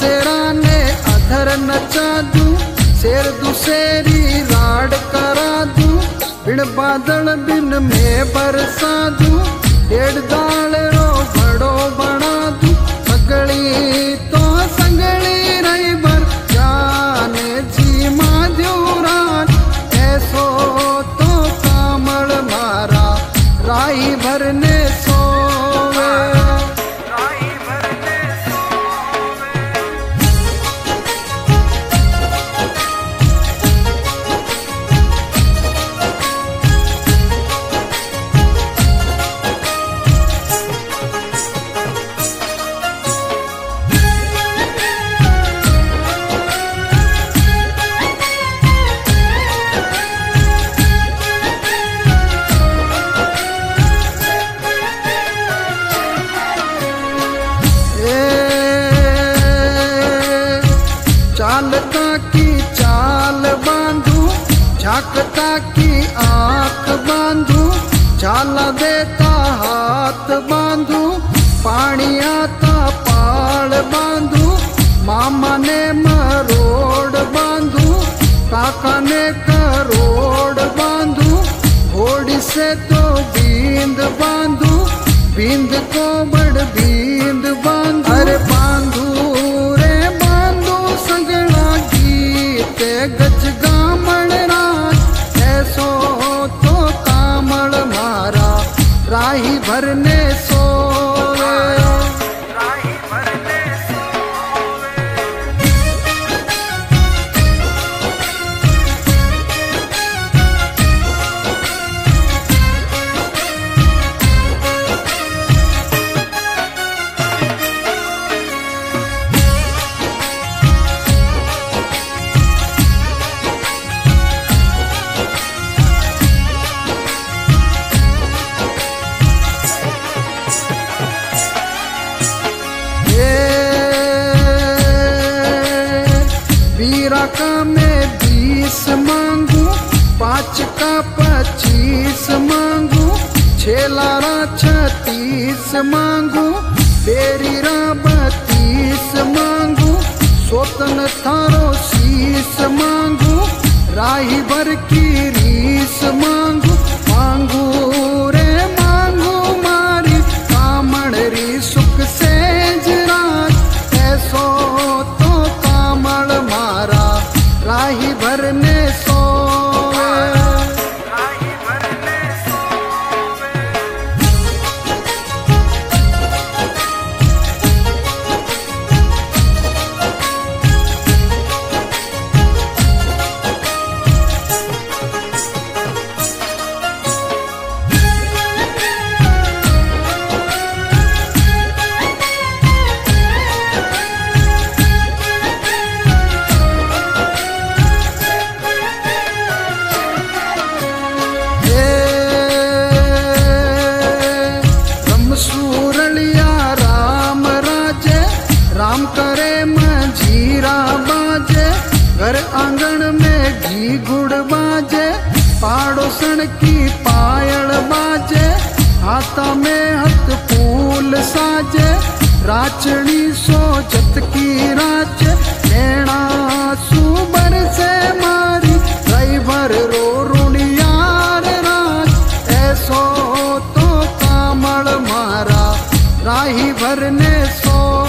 शेरा ने अधर नचा दू, शेर दूसरी राड करा दू, बिन बादल बिन में बरसा दू, डेढ़ दाल रो बड़ो बना दू, सगली तो संगली रही बर जाने जी माधुरान, ऐसो तो कामल मारा राही भरने सोवे। चालता की चाल बांधू, झांकता की आंख बांधू, झाला देता हाथ बांधू, पानी आता पाल बांधू, मामा ने मरोड़ बांधू, काका ने करोड़ बांधू, घोड़ी से तो बींद बांधू, बींद को बड़ बींद बांधू, अरे बांधू गज गामण राज, ऐसो तो कामल मारा राही भरने सोवे। वीरा का मैं 20 मांगू, 5 का 25 मांगू, 6 लारा 36 मांगू, बेरीरा 32 मांगू, सोतन थारो शीस मांगू, राही भर की रीस मांगू, मांगू रे मांगू मारी कामण री सुख से जराज, ऐसो तो कामल मारा राही भरने सोवे। राम करे मंजीरा बाजे, घर आंगन में घी गुड़ बाजे, पाड़ोसन की पायल बाजे, हाथा में हथ फूल साजे, राचनी सोचत की राज, नैना सुबर से मारी ड्राइवर रो रुनियार राज, ऐसो तो कामल मारा राही भरने सो।